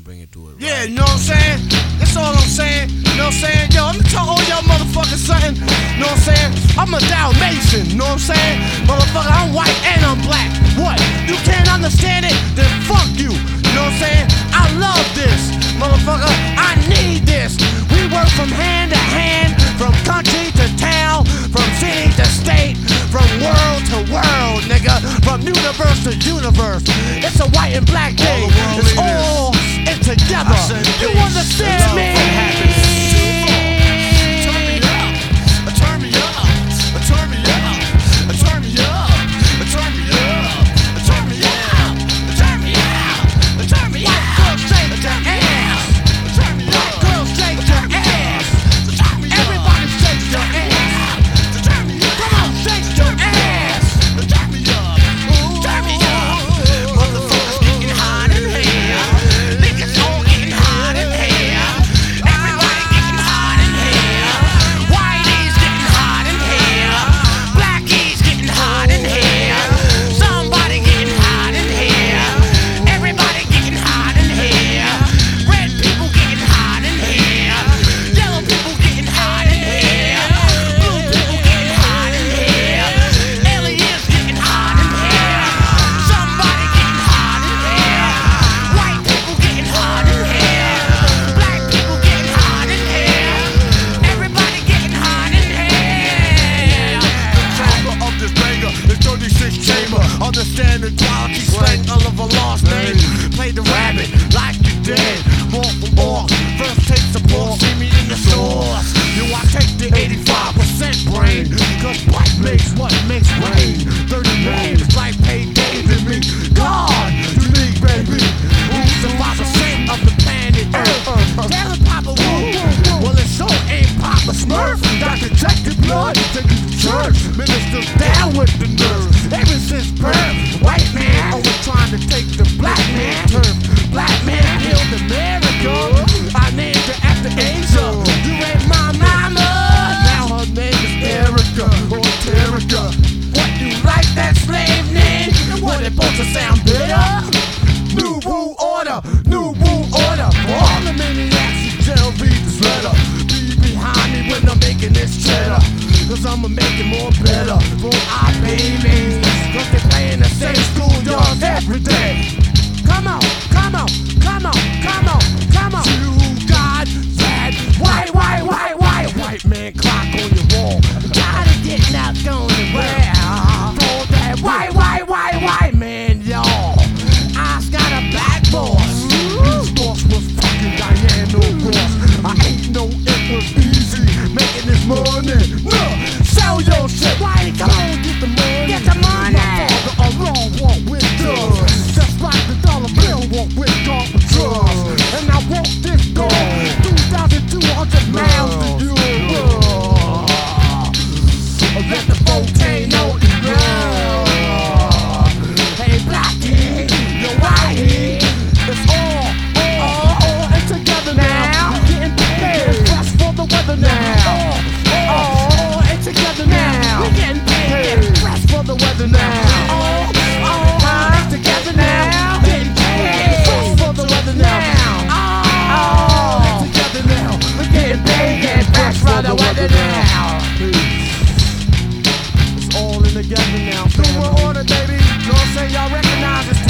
bring it to it. Yeah, right. you know what I'm saying? That's all I'm saying. You know what I'm saying? Yo, let me tell all y'all motherfuckers something. You know what I'm saying? I'm a Dalmatian. You know what I'm saying? Motherfucker, I'm white and I'm black. What? You can't understand it? Then fuck you. You know what I'm saying? I love this. Motherfucker, I need this. We work from hand to hand, from country to town, from city to state, from world to world, nigga. From universe to universe. It's a white and black day. It's all in together. You understand me? Turn me up, turn me up, turn me up, turn me up, turn me up, turn me up, turn me up, turn me up. White girls shake your ass. White girls shake your ass. Everybody shake your ass. Come on, shake your ass. Turn me up, turn me up. Motherfuckers getting hot in here. Niggas all getting hot in here. Everybody getting hot in here. Whitey's getting hot in here. Blackie's getting hot in here. Somebody getting hot in here. Everybody getting hot in here. Red people getting hot in here. Yellow people getting hot in here. Blue people getting hot in here. Aliens getting hot in here. Somebody getting hot in here. White people getting hot in here. Black people getting hot in here. Everybody getting hot in here. The chamber of this banger is 36 chamber. Understand the quality slang of a lost name. Play the rabbit like you did. More for more. First take support. See me in the stores. Yo, I take the 85% brain. Cause white makes what makes rain. 30 names like payday to me. God, unique baby. Who's the 5% of the planet Earth? Tell him Papa Woo. Well, it sure ain't Papa Smurf. Dr. Check your blood. Take you to church. Ministers down with the nerve. Ever since birth, white man always trying to take the black man turf. Black man killed America. I named her after Asia. You ain't my mama. Now her name is Erica or Terica. What, you like that slave name? What, it supposed to sound better? New World Order, New World Order. For all the maniacs in jail, read this letter. Be behind me when I'm making this cheddar. Cause I'ma make it more better for our babies. Cause they play in the same schoolyards every day. Come on, come on, come on, come on, come on. You got that white man clock on your wall. Tired of getting out going to wear. For that white man, y'all. I's got a black boss. His boss was fucking Diane, no boss. I ain't know it was easy making this money. No, sell your shit. Why come on, get the money? Get the money. My father alone walk with drugs. Just like the dollar bill walk with God for drugs. And I walk this dog 2,200 miles to you. Let the volcano erupt. Hey, Blackie, yo, whitey. It's all and together now. We're getting paid. Fresh for the weather now. All and together now. We're getting paid. Fresh for the weather now. All and together now. Getting paid. Fresh for the weather now. All and together now. We're getting paid. Fresh for the weather now. It's all in together now. New World Order, baby. You know what I'm saying? Y'all recognize this.